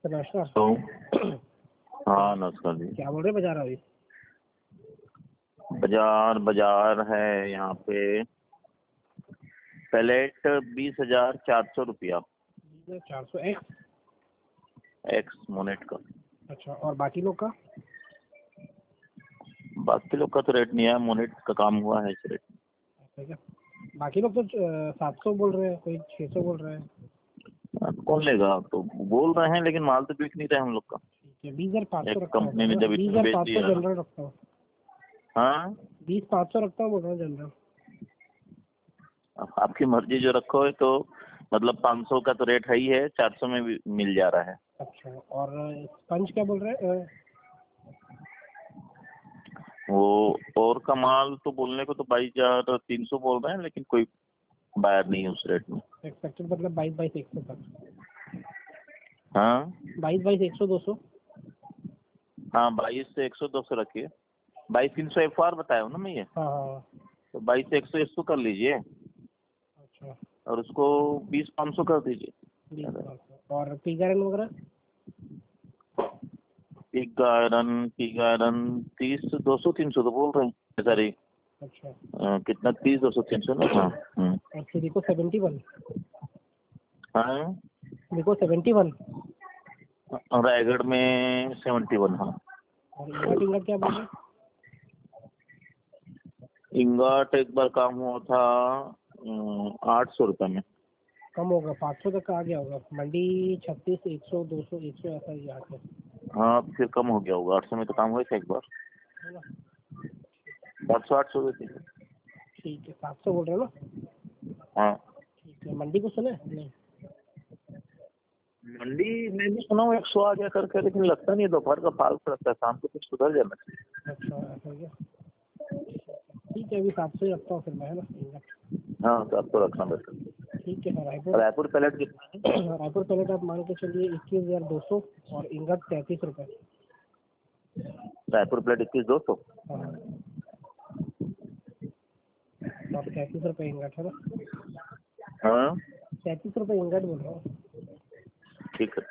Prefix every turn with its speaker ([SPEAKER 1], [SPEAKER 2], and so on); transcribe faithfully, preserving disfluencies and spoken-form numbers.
[SPEAKER 1] नमस्कार।
[SPEAKER 2] तो हाँ नमस्कार जी।
[SPEAKER 1] क्या बोल रहे बाजार अभी?
[SPEAKER 2] बाजार बाजार है यहाँ पे पैलेट बीस हजार चार सौ रुपया
[SPEAKER 1] चार सौ एक्स।
[SPEAKER 2] एक्स मोनेट का।
[SPEAKER 1] अच्छा, और बाकी लोग का?
[SPEAKER 2] बाकी लोग का तो रेट नहीं है, मोनेट का काम हुआ है इस रेट में।
[SPEAKER 1] ऐसा क्या? बाकी लोग तो सात सौ बोल रहे हैं, कोई छः सौ बोल रहे हैं।
[SPEAKER 2] अब कौन लेगा? तो बोल रहे हैं लेकिन माल तो बिक नहीं रहा है हम लोग का।
[SPEAKER 1] ठीक है, बीस हजार पाँच सौ
[SPEAKER 2] एक
[SPEAKER 1] रखता
[SPEAKER 2] कंपनी ने
[SPEAKER 1] हूँ,
[SPEAKER 2] जब
[SPEAKER 1] बीस
[SPEAKER 2] इतना
[SPEAKER 1] हजार
[SPEAKER 2] बेच
[SPEAKER 1] पाँच सौ
[SPEAKER 2] दिया।
[SPEAKER 1] जनरल रखता हूँ।
[SPEAKER 2] हाँ
[SPEAKER 1] बीस पाँच सौ रखता हूँ बोल रहा हूँ जनरल।
[SPEAKER 2] अब आपकी मर्जी, जो रखो है तो मतलब पाँच सौ का तो रेट है ही है, चार सौ में भी मिल जा रहा है।
[SPEAKER 1] अच्छा, और स्पंज क्या बोल रहे हैं?
[SPEAKER 2] वो और का माल तो बोलने को तो बाईस हजार तीन सौ बोल रहे हैं, लेकिन कोई बायर नहीं है उस रेट में।
[SPEAKER 1] एक्सपेक्टेड मतलब बाईस बाईस एक सौ तक।
[SPEAKER 2] हाँ
[SPEAKER 1] बाईस बाईस एक सौ दो सौ।
[SPEAKER 2] हाँ बाईस से एक सौ दो सौ रखिए। बाईस तीन सौ एफ आर बताया हूँ ना मैं ये।
[SPEAKER 1] हाँ हाँ।
[SPEAKER 2] तो बाईस से एक सौ एक सौ कर लीजिए
[SPEAKER 1] अच्छा,
[SPEAKER 2] और उसको बीस पाँच सौ कर दीजिए।
[SPEAKER 1] बीस पाँच सौ। और पीक आयरन वगैरह?
[SPEAKER 2] पीक आयरन पीक आयरन तीस दो सौ तीन सौ तो बोल रहे हैं। सॉरी
[SPEAKER 1] अच्छा,
[SPEAKER 2] कितना, तीस दो सौ तीन सौ ना। हाँ हम्म।
[SPEAKER 1] और सिलिको सेवेंटी वन।
[SPEAKER 2] हाँ
[SPEAKER 1] सिलिको सेवेंटी वन।
[SPEAKER 2] रायगढ़ में सेवेंटी वन। हाँ
[SPEAKER 1] और इंगट इंगट क्या बोल रहे हैं?
[SPEAKER 2] इंगाट एक बार काम हुआ था आठ सौ रुपये में।
[SPEAKER 1] कम होगा, पाँच सौ तक का आ गया होगा। मंडी छत्तीस एक सौ दो सौ एक सौ ऐसा ही यहाँ पे,
[SPEAKER 2] हाँ फिर कम हो गया होगा, आठ सौ में तो काम हुआ था एक बार।
[SPEAKER 1] है ना?
[SPEAKER 2] सात सौ आठ सौ रुपये।
[SPEAKER 1] ठीक है, सात सौ बोल रहे हो ना?
[SPEAKER 2] हाँ
[SPEAKER 1] ठीक है, मंडी को सुने नहीं?
[SPEAKER 2] मंडी में भी सुना हूँ एक सौ आ गया करके, लेकिन लगता नहीं है, दोपहर का फाल्ट लगता है, शाम को कुछ सुधर जाना चाहिए।
[SPEAKER 1] अच्छा, ऐसा क्या? ठीक है, अभी सात सौ ही रखता हूँ फिर मैं, है ना इंगट।
[SPEAKER 2] हाँ तो आपको रखना बेटर।
[SPEAKER 1] ठीक है, रायपुर।
[SPEAKER 2] रायपुर पैलेट कितना है?
[SPEAKER 1] रायपुर पैलेट आप मान के चलिए इक्कीस हजार दो सौ और इंगट तैंतीस रुपये।
[SPEAKER 2] रायपुर प्लेट इक्कीस दो सौ।
[SPEAKER 1] हाँ, और तैंतीस रुपये इंगट, है ना?
[SPEAKER 2] हाँ
[SPEAKER 1] तैंतीस रुपये इंगट बोल रहा हूँ।
[SPEAKER 2] ठीक है।